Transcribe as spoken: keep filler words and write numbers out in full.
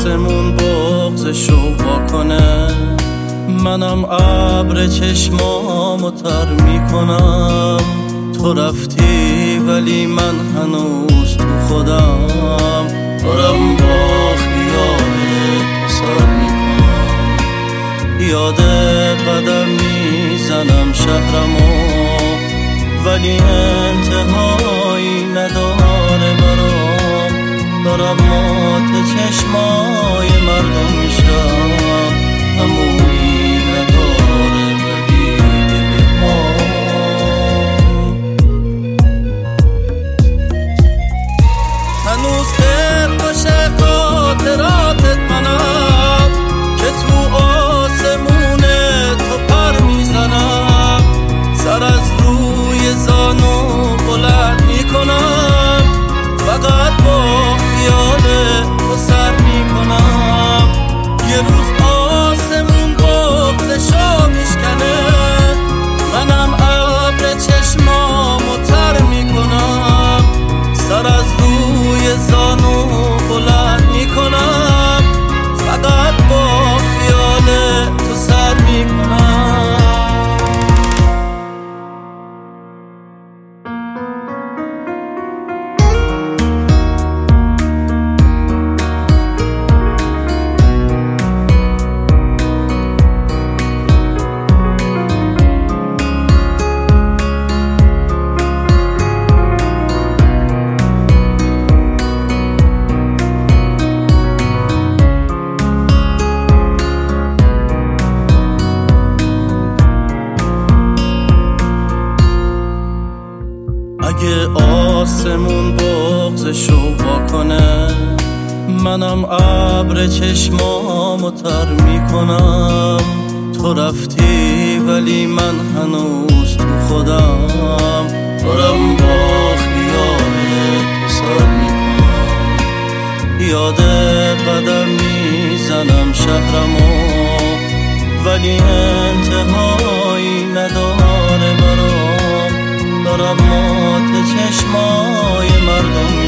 آسمون بغضشو واکنه، منم ابر چشمامو تر میکنم. تو رفتی ولی من هنوز تو خودم، دارم با خیالت سر میکنم. یاد قدم میزنم شهرمو، ولی انتهایی نداره برام. دارم مات چشمای مردم میشم، همونی نداره ولی بهام. هنوز دلکش خاطراتت منم که تو آسمون تو پر میزنم. سر از روی زانو بلند میکنم، فقط با خیال تو سر میکنم. یه روز آسمون بغضشو میشکنه، منم ابر چشمامو تر میکنم. سر از روی زانو بلند میکنم، فقط با خیال تو سر میکنم. اگه آسمون بغضشو واکنه، منم ابر چشمامو تر میکنم. تو رفتی ولی من هنوز تو خودم، دارم با خیالت سر میکنم. یاد قدم میزنم شهرمو، ولی انتهایی نداره برام. دارم مات چشمای مردم